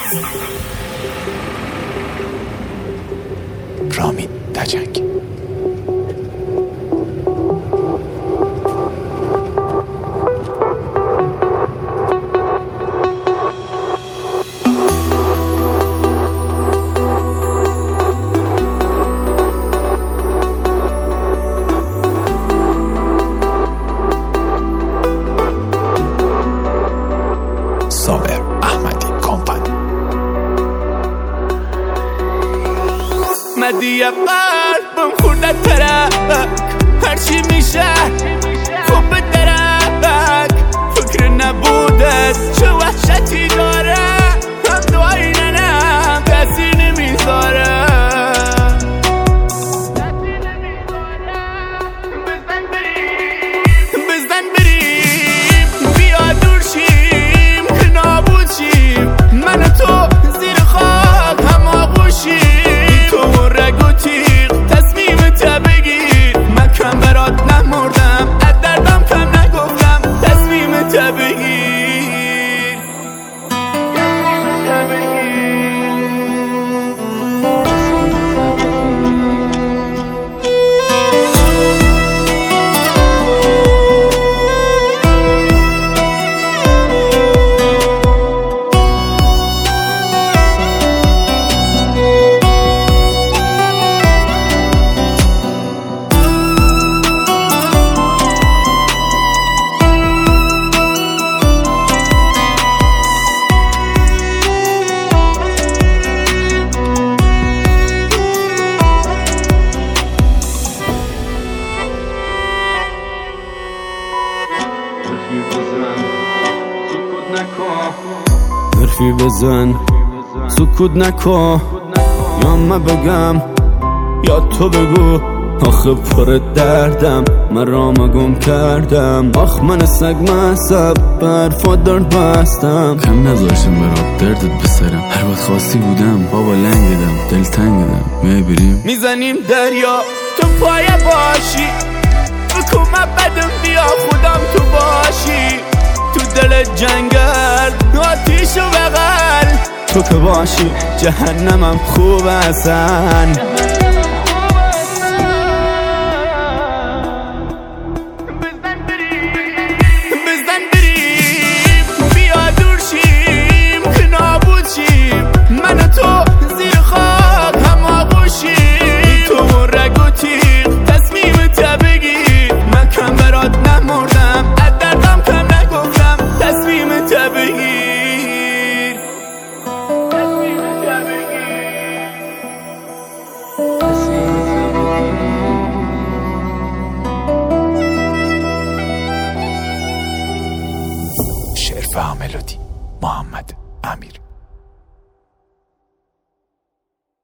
رامین دجنگ. صابر احمدی کمپانی. مدی قلبم خورده ترک، هرچی میشه خوب به درک. فکر نبودت چه وحشتی داره، هم دعایی ننم کسی نمیذاره. بزن بریم بیا دور شیم که نابود شیم، من و تو زیر خاک هم آغوشیم. تو رگ و تیغ تصمیمت بگیر، من کم برات نمردم از دردم کم نگفتم. تصمیمت بگیر. حرفی بزن سکوت نکن، یا من بگم یا تو بگو. آخه پر دردم من رامو گم کردم، آخ من سگ مصب برفا درد بستم. کم نذاشتم برات دردت بسرم، هر وقت خواستی بودم بابا لنگدم دل تنگدم. میبریم میزنیم دریا تو پای باشی، حکومت بدم بیا خودم تو باشی. تو دل جنگل آتیش و بغل، تو که باشی جهنمم خوب هستن. بزن بریم بیا دور شیم که نابود شیم، من و تو زیر خاک هم آغوشیم. تو رگ و تیغ تصمیمت بگیر، من کم برات نمردم از دردم کم نگفتم. تصمیمت بگیر. شعر و ملودی محمد امیر.